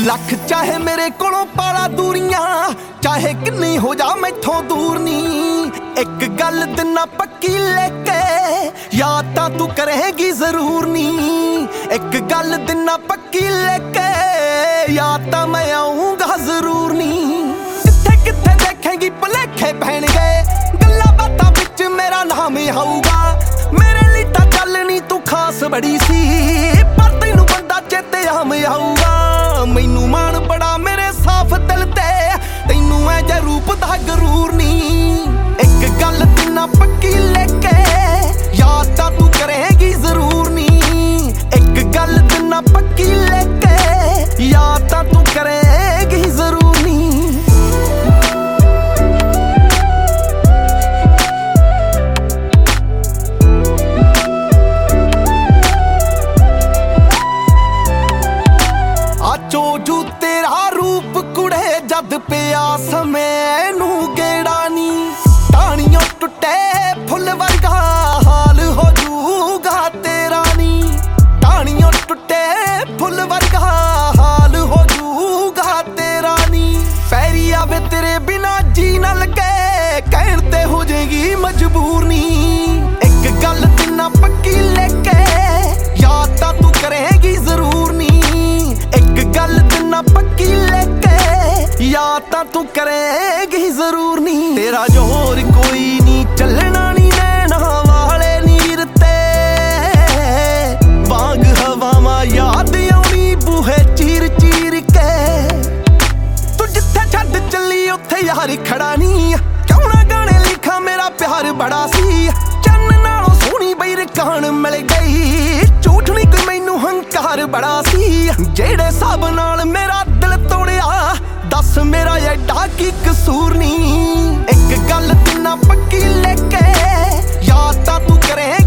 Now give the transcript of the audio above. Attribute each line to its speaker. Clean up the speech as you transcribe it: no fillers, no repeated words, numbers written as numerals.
Speaker 1: ਲੱਖ ਚਾਹੇ ਮੇਰੇ ਕੋਲੋਂ ਪਾਲਾ ਦੂਰੀਆਂ, ਚਾਹੇ ਕਿੰਨੀ ਹੋ ਜਾ ਮੈਥੋਂ ਦੂਰ ਨੀ। ਇੱਕ ਗੱਲ ਦਿਨਾ ਪੱਕੀ ਲੈ ਕੇ, ਯਾਦ ਤਾਂ ਤੂੰ ਕਰੇਗੀ ਜ਼ਰੂਰ ਨੀ। ਇੱਕ ਗੱਲ ਦਿਨਾ ਪੱਕੀ ਲੈ ਕੇ, ਯਾਦ ਤਾਂ ਮੈਂ ਆਊਂਗਾ ਜ਼ਰੂਰ ਨੀ। ਕਿੱਥੇ ਕਿੱਥੇ ਦੇਖੇਂਗੀ ਭੁਲੇਖੇ ਪੈਣਗੇ, ਗੱਲਾਂ ਬਾਤਾਂ ਵਿੱਚ ਮੇਰਾ ਨਾਮ ਆਊਗਾ। ਮੇਰੇ ਲਈ ਤਾਂ ਗੱਲ ਨੀ ਤੂੰ ਖਾਸ ਬੜੀ ਸੀ, ਪਰ ਤੈਨੂੰ ਬੰਦਾ ਚੇਤੇ ਆਮ ਆਊਗਾ। ਮੈਨੂੰ ਮਾਣ ਬੜਾ ਮੇਰੇ ਸਾਫ਼ ਦਿਲ ਤੇ, ਤੈਨੂੰ ਐ ਜੇ ਰੂਪ ਦਾ ਗਰੂਰ ਨੀ। ਇੱਕ ਗੱਲ ਦਿਨਾ ਪੱਕੀ ਲੈ ਕੇ, ਯਾਦ ਤਾਂ ਤੂੰ ਕਰੇਗੀ ਜ਼ਰੂਰ ਨੀ। ਇੱਕ ਗੱਲ ਦਿਨਾ ਪੱਕੀ ਲੈ ਕੇ, ਯਾਦ ਤਾਂ ਤੂੰ ਕਰੇਗੀ ਜ਼ਰੂਰ ਨੀ। ਚੋਜੂ ਤੇਰਾ ਰੂਪ ਕੁੜੇ ਜਦ ਪਿਆ ਸਮੇਂ ਨੂੰ ਗੇੜਾ ਨੀ। ਟਾਹਣੀਓਂ ਟੁੱਟੇ ਫੁੱਲ ਵਰਗਾ ਹਾਲ ਹੋ ਜੂਗਾ ਤੇਰਾ ਨੀ। ਟਾਹਣੀਓਂ ਟੁੱਟੇ ਫੁੱਲ ਵਰਗਾ ਹਾਲ ਹੋ ਜੂਗਾ ਤੇਰਾ ਨੀ। ਪੈਰੀ ਆਵੇ ਤੇਰੇ ਬਿਨਾ ਜੀ ਨਾ ਲੱਗੇ, ਕਹਿਣ ਤੇ ਹੋ ਜਾਏਗੀ ਮਜਬੂਰ ਨੀ। ਇੱਕ ਗੱਲ ਦਿਨਾ ਪੱਕੀ ਲੈ ਕੇ, ਯਾਦ ਤਾਂ ਤੂੰ ਕਰੇਗੀ ਜ਼ਰੂਰ ਨੀ। ਇੱਕ ਗੱਲ ਦਿਨਾ ਪੱਕੀ ਲੈ ਕੇ, ਯਾਦ ਤਾਂ ਤੂੰ ਕਰੇਗੀ ਜ਼ਰੂਰ ਨੀ। ਤੇਰਾ ਜ਼ੋਰ ਕੋਈ ਨੀ ਚੱਲਣਾ ਨੀ ਨੈਣਾ ਵਾਲੇ ਨੀਰ ਤੇ, ਵਾਂਗ ਹਵਾਵਾਂ ਯਾਦ ਆਉਣੀ ਬੂਹੇ ਚੀਰ ਚੀਰ ਕੇ। ਤੂੰ ਜਿੱਥੇ ਛੱਡ ਚੱਲੀ ਉੱਥੇ ਯਾਰ ਖੜਾ ਨੀ, ਕਿਉਂ ਨਾ ਗਾਣੇ ਲਿਖਾਂ ਮੇਰਾ ਪਿਆਰ ਬੜਾ ਸੀ। ਚੰਨ ਨਾਲੋਂ ਸੋਹਣੀ ਬਈ ਰਕਾਨ ਮਿਲ ਗਈ, ਝੂਠ ਨੀ ਕੋਈ ਮੈਨੂੰ ਹੰਕਾਰ ਬੜਾ ਸੀ। ਜਿਹੜੇ ਹਿਸਾਬ ਨਾਲ ਮੇਰਾ ਦਿਲ ਤੋੜਿਆ, ਦੱਸ ਮੇਰਾ ਐਡਾ ਕੀ ਕਸੂਰ ਨੀ। ਇੱਕ ਗੱਲ ਦਿਨਾ ਪੱਕੀ ਲੈ ਕੇ, ਯਾਦ ਤਾਂ ਤੂੰ ਕਰੇ